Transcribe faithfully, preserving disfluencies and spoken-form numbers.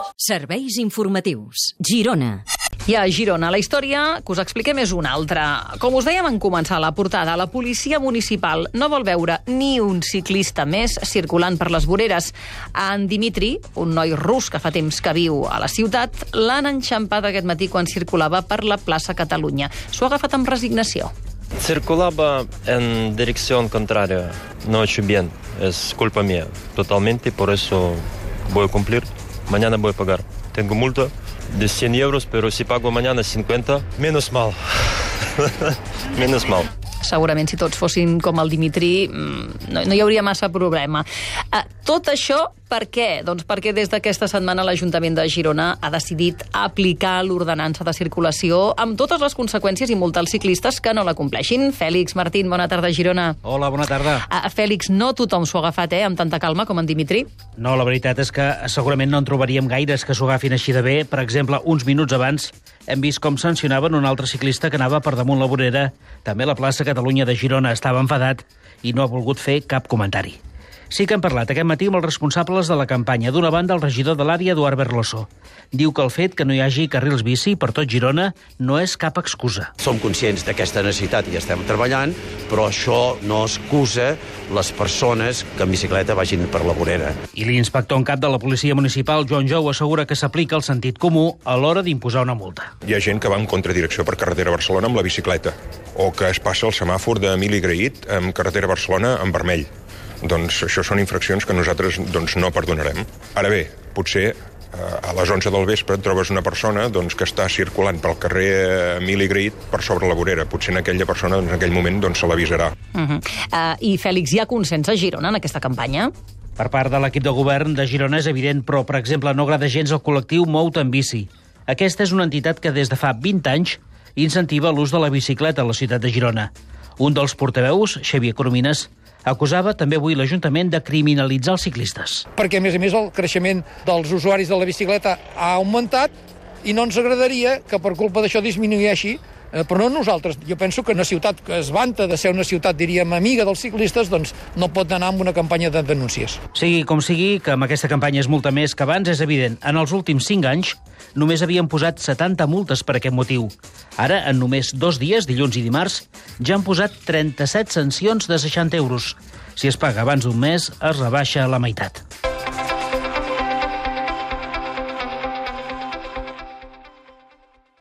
Serveis informatius. Girona. I a Girona, la història que us expliquem és una altra. Com us dèiem en començar la portada, la policia municipal no vol veure ni un ciclista més circulant per les voreres. En Dimitri, un noi rus que fa temps que viu a la ciutat, l'han enxampat aquest matí quan circulava per la plaça Catalunya. S'ho ha agafat amb resignació. Circulaba en dirección contraria, no he hecho bien, es culpa mía, totalmente, por eso voy a cumplir, mañana voy a pagar. Tengo multa de cien euros, pero si pago mañana cincuenta, menos mal, menos mal. Segurament, si tots fossin com el Dimitri, no, no hi hauria massa problema. Uh, tot això, per què? Doncs perquè des d'aquesta setmana l'Ajuntament de Girona ha decidit aplicar l'ordenança de circulació amb totes les conseqüències i multar els ciclistes que no la compleixin. Fèlix Martín, bona tarda, Girona. Hola, bona tarda. Uh, Fèlix, no tothom s'ho ha agafat, eh, amb tanta calma com en Dimitri? No, la veritat és que segurament no en trobaríem gaires que s'ho agafin així de bé. Per exemple, uns minuts abans hem vist com sancionaven un altre ciclista que anava per damunt la vorera. També la plaça Catalunya de Girona estava enfadat i no ha volgut fer cap comentari. Sí que hem parlat aquest matí amb els responsables de la campanya. D'una banda, el regidor de l'àrea, Eduard Berloso. Diu que el fet que no hi hagi carrils bici per tot Girona no és cap excusa. Som conscients d'aquesta necessitat i estem treballant, però això no excusa les persones que en bicicleta vagin per la vorera. I l'inspector en cap de la policia municipal, Joan Jou, assegura que s'aplica el sentit comú a l'hora d'imposar una multa. Hi ha gent que va en contradirecció per carretera Barcelona amb la bicicleta, o que es passa el semàfor d'Emili Graït amb carretera Barcelona en vermell. Doncs això són infraccions que nosaltres doncs, no perdonarem. Ara bé, potser a les onze del vespre et trobes una persona doncs, que està circulant pel carrer Emili Graït per sobre la vorera. Potser en aquella persona doncs, en aquell moment doncs, se l'avisarà. Uh -huh. uh, I, Fèlix, hi ha consens a Girona en aquesta campanya? Per part de l'equip de govern de Girona és evident, però, per exemple, no agrada gens el col·lectiu Mout en Bici. Aquesta és una entitat que des de fa vint anys incentiva l'ús de la bicicleta a la ciutat de Girona. Un dels portaveus, Xavier Coromines, acusava també avui l'Ajuntament de criminalitzar els ciclistes. Perquè, a més a més, el creixement dels usuaris de la bicicleta ha augmentat i no ens agradaria que per culpa d'això disminueixi, eh, però no nosaltres. Jo penso que una ciutat que es vanta de ser una ciutat, diríem, amiga dels ciclistes, doncs no pot anar amb una campanya de denúncies. Sigui com sigui, que amb aquesta campanya és multa més que abans, és evident. En els últims cinc anys només havien posat setanta multes per aquest motiu. Ara, en només dos dies, dilluns i dimarts, ja han posat trenta-set sancions de seixanta euros. Si es paga abans d'un mes, es rebaixa a la meitat.